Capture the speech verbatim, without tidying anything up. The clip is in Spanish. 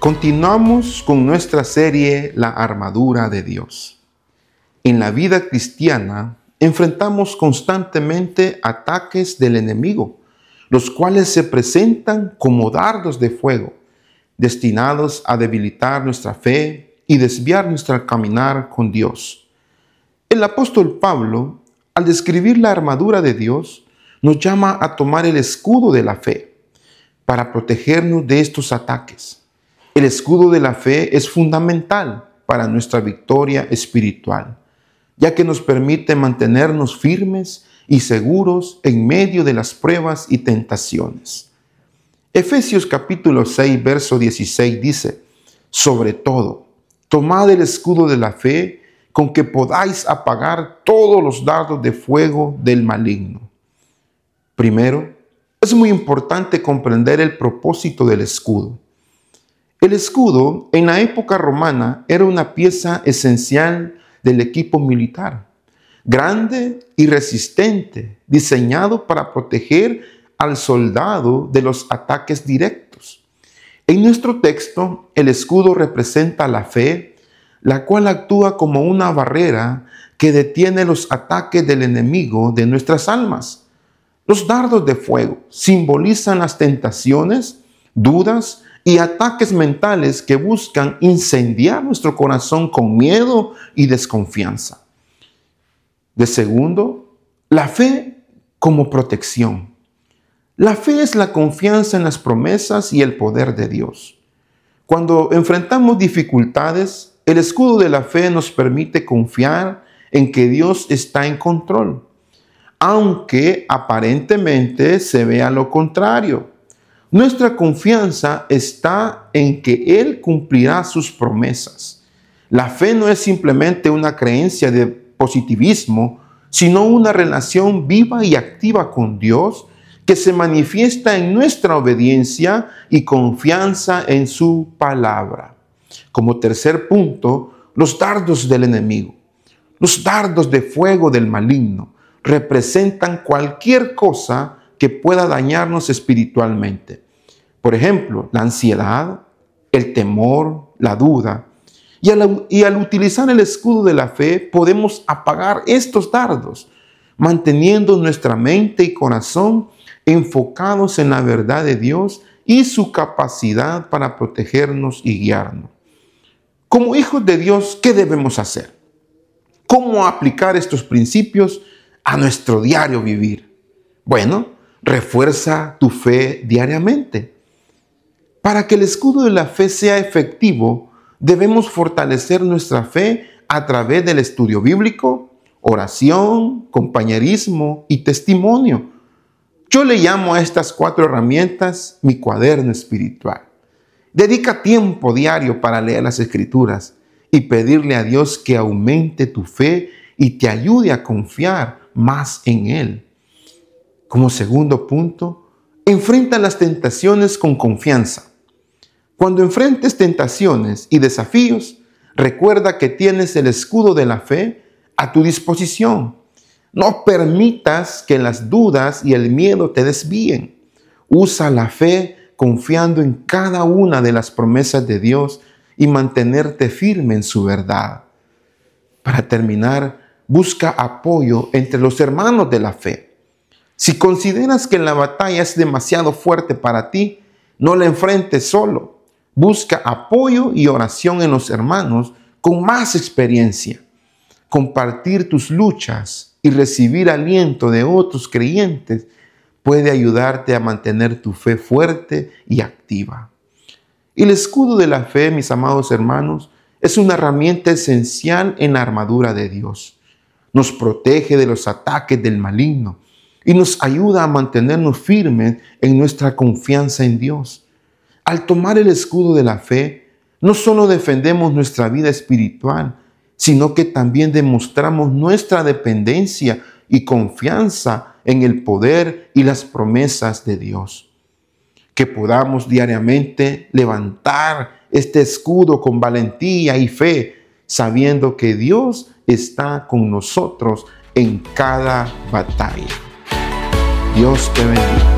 Continuamos con nuestra serie La armadura de Dios. En la vida cristiana enfrentamos constantemente ataques del enemigo, los cuales se presentan como dardos de fuego, destinados a debilitar nuestra fe y desviar nuestro caminar con Dios. El apóstol Pablo, al describir la armadura de Dios, nos llama a tomar el escudo de la fe para protegernos de estos ataques. El escudo de la fe es fundamental para nuestra victoria espiritual, ya que nos permite mantenernos firmes y seguros en medio de las pruebas y tentaciones. Efesios capítulo seis, verso dieciséis dice: sobre todo, tomad el escudo de la fe con que podáis apagar todos los dardos de fuego del maligno. Primero, es muy importante comprender el propósito del escudo. El escudo en la época romana era una pieza esencial del equipo militar, grande y resistente, diseñado para proteger al soldado de los ataques directos. En nuestro texto, el escudo representa la fe, la cual actúa como una barrera que detiene los ataques del enemigo de nuestras almas. Los dardos de fuego simbolizan las tentaciones, dudas y ataques mentales que buscan incendiar nuestro corazón con miedo y desconfianza. De segundo, la fe como protección. La fe es la confianza en las promesas y el poder de Dios. Cuando enfrentamos dificultades, el escudo de la fe nos permite confiar en que Dios está en control, aunque aparentemente se vea lo contrario. Nuestra confianza está en que Él cumplirá sus promesas. La fe no es simplemente una creencia de positivismo, sino una relación viva y activa con Dios que se manifiesta en nuestra obediencia y confianza en su palabra. Como tercer punto, los dardos del enemigo. Los dardos de fuego del maligno representan cualquier cosa que pueda dañarnos espiritualmente. Por ejemplo, la ansiedad, el temor, la duda. Y al, y al utilizar el escudo de la fe, podemos apagar estos dardos, manteniendo nuestra mente y corazón enfocados en la verdad de Dios y su capacidad para protegernos y guiarnos. Como hijos de Dios, ¿qué debemos hacer? ¿Cómo aplicar estos principios a nuestro diario vivir? Bueno, refuerza tu fe diariamente. Para que el escudo de la fe sea efectivo, debemos fortalecer nuestra fe a través del estudio bíblico, oración, compañerismo y testimonio. Yo le llamo a estas cuatro herramientas mi cuaderno espiritual. Dedica tiempo diario para leer las Escrituras y pedirle a Dios que aumente tu fe y te ayude a confiar más en Él. Como segundo punto, enfrenta las tentaciones con confianza. Cuando enfrentes tentaciones y desafíos, recuerda que tienes el escudo de la fe a tu disposición. No permitas que las dudas y el miedo te desvíen. Usa la fe confiando en cada una de las promesas de Dios y mantenerte firme en su verdad. Para terminar, busca apoyo entre los hermanos de la fe. Si consideras que la batalla es demasiado fuerte para ti, no la enfrentes solo. Busca apoyo y oración en los hermanos con más experiencia. Compartir tus luchas y recibir aliento de otros creyentes puede ayudarte a mantener tu fe fuerte y activa. El escudo de la fe, mis amados hermanos, es una herramienta esencial en la armadura de Dios. Nos protege de los ataques del maligno y nos ayuda a mantenernos firmes en nuestra confianza en Dios. Al tomar el escudo de la fe, no solo defendemos nuestra vida espiritual, sino que también demostramos nuestra dependencia y confianza en el poder y las promesas de Dios. Que podamos diariamente levantar este escudo con valentía y fe, sabiendo que Dios está con nosotros en cada batalla. Dios te bendiga.